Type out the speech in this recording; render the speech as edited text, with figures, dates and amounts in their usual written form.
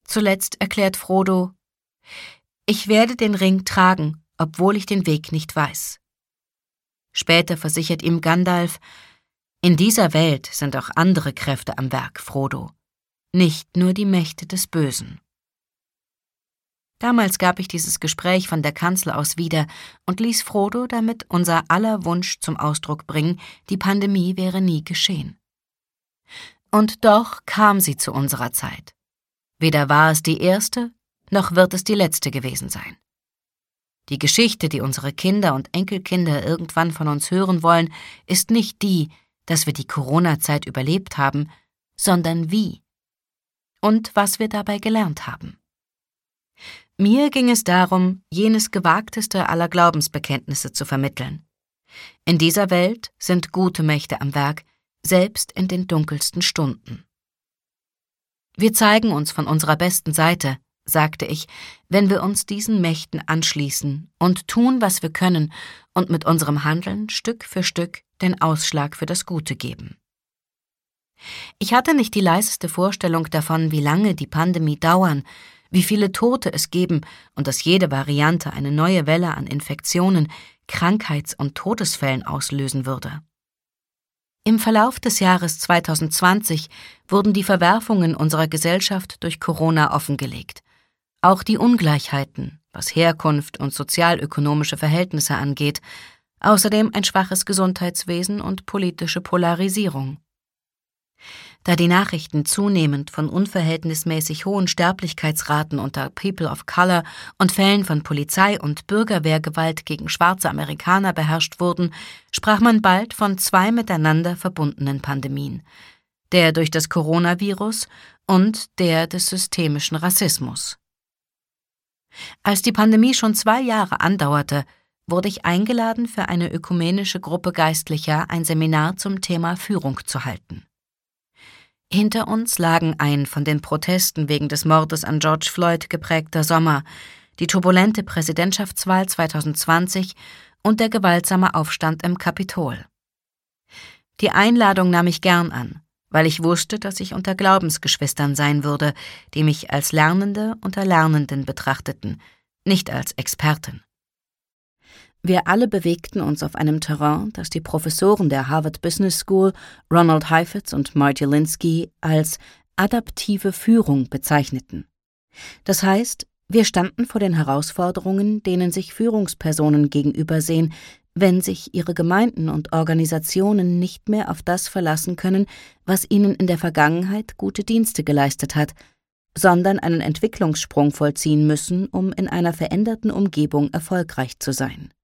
Zuletzt erklärt Frodo: »Ich werde den Ring tragen, obwohl ich den Weg nicht weiß.« Später versichert ihm Gandalf: »In dieser Welt sind auch andere Kräfte am Werk, Frodo, nicht nur die Mächte des Bösen.« Damals gab ich dieses Gespräch von der Kanzel aus wieder und ließ Frodo damit unser aller Wunsch zum Ausdruck bringen, die Pandemie wäre nie geschehen. Und doch kam sie zu unserer Zeit. Weder war es die erste, noch wird es die letzte gewesen sein. Die Geschichte, die unsere Kinder und Enkelkinder irgendwann von uns hören wollen, ist nicht die, dass wir die Corona-Zeit überlebt haben, sondern wie. Und was wir dabei gelernt haben. Mir ging es darum, jenes gewagteste aller Glaubensbekenntnisse zu vermitteln. In dieser Welt sind gute Mächte am Werk, selbst in den dunkelsten Stunden. Wir zeigen uns von unserer besten Seite, sagte ich, wenn wir uns diesen Mächten anschließen und tun, was wir können und mit unserem Handeln Stück für Stück den Ausschlag für das Gute geben. Ich hatte nicht die leiseste Vorstellung davon, wie lange die Pandemie dauern, wie viele Tote es geben und dass jede Variante eine neue Welle an Infektionen, Krankheits- und Todesfällen auslösen würde. Im Verlauf des Jahres 2020 wurden die Verwerfungen unserer Gesellschaft durch Corona offengelegt. Auch die Ungleichheiten, was Herkunft und sozialökonomische Verhältnisse angeht, außerdem ein schwaches Gesundheitswesen und politische Polarisierung. Da die Nachrichten zunehmend von unverhältnismäßig hohen Sterblichkeitsraten unter People of Color und Fällen von Polizei- und Bürgerwehrgewalt gegen schwarze Amerikaner beherrscht wurden, sprach man bald von 2 miteinander verbundenen Pandemien: der durch das Coronavirus und der des systemischen Rassismus. Als die Pandemie schon 2 Jahre andauerte, wurde ich eingeladen, für eine ökumenische Gruppe Geistlicher ein Seminar zum Thema Führung zu halten. Hinter uns lagen ein von den Protesten wegen des Mordes an George Floyd geprägter Sommer, die turbulente Präsidentschaftswahl 2020 und der gewaltsame Aufstand im Kapitol. Die Einladung nahm ich gern an, weil ich wusste, dass ich unter Glaubensgeschwistern sein würde, die mich als Lernende unter Lernenden betrachteten, nicht als Experten. Wir alle bewegten uns auf einem Terrain, das die Professoren der Harvard Business School, Ronald Heifetz und Marty Linsky, als adaptive Führung bezeichneten. Das heißt, wir standen vor den Herausforderungen, denen sich Führungspersonen gegenübersehen, wenn sich ihre Gemeinden und Organisationen nicht mehr auf das verlassen können, was ihnen in der Vergangenheit gute Dienste geleistet hat, sondern einen Entwicklungssprung vollziehen müssen, um in einer veränderten Umgebung erfolgreich zu sein.